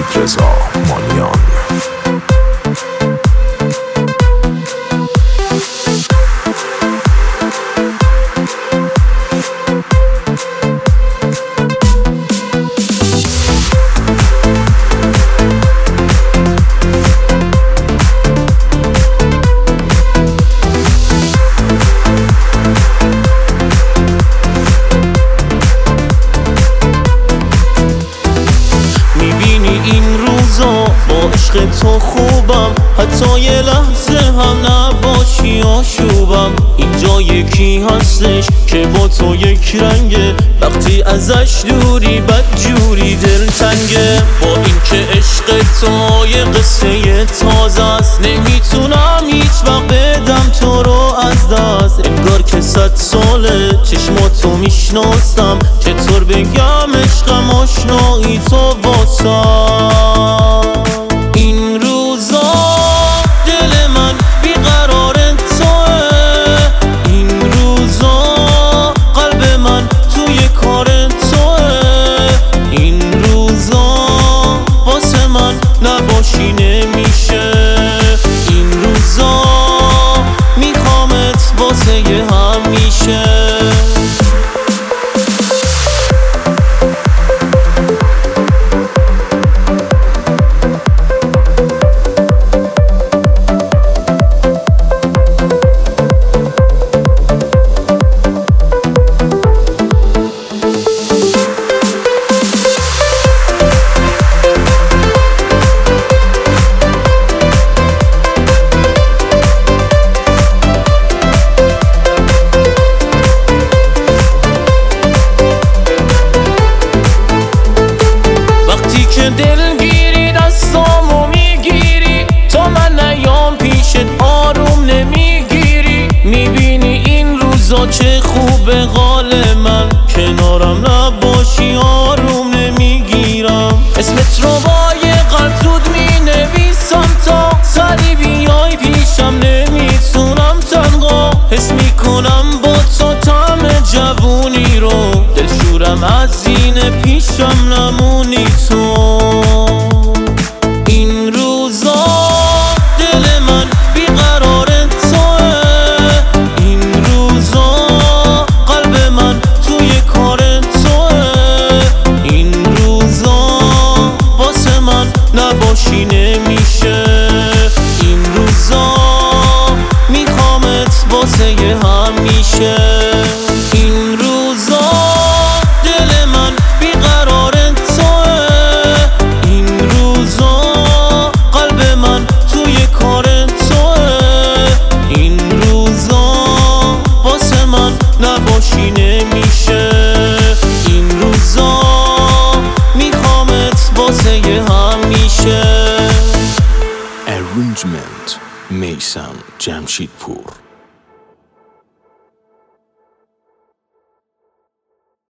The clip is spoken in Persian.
حمید رضا مانیان. با عشق تو خوبم، حتی یه لحظه هم نباشی آشوبم. اینجا یکی هستش که با تو یک رنگه، وقتی ازش دوری بدجوری دلتنگه. با این که عشق تو یه قصه تازه است، نمیتونم هیچ وقت بدم تو رو از دست. انگار که 100 ساله چشماتو میشناسم، چطور بگم عشقم آشنایی تو واسم. این روزا دل من بیقرار توه، این روزا قلب من توی کار توه. این روزا واسه من نباشی نمیشه، این روزا میخوامت واسه همیشه. دلگیری دستامو میگیری، تا من نیام پیشت آروم نمیگیری. میبینی این روزا چه خوبه حال من، کنارم نباشی آروم نمیگیرم. اسمت رو با یه قلب زود مینویسم، تا سری بیای پیشم نمیتونم تنها. حس میکنم با تو طعم جوونی رو، دلشورم از این پیشم نمونی تو. این روزا دل من بیقرار توه، این روزا قلب من توی کار توه. این روزا واسه من نباشی نمیشه، این روزا میخوامت واسه همیشه. این روزا دل من بیقرار توه، این روزا قلب من توی کار توه. این روزا واسه من نباشی نمیشه، این روزا میخوامت واسه همیشه. Arrangement میثم جمشیدپور.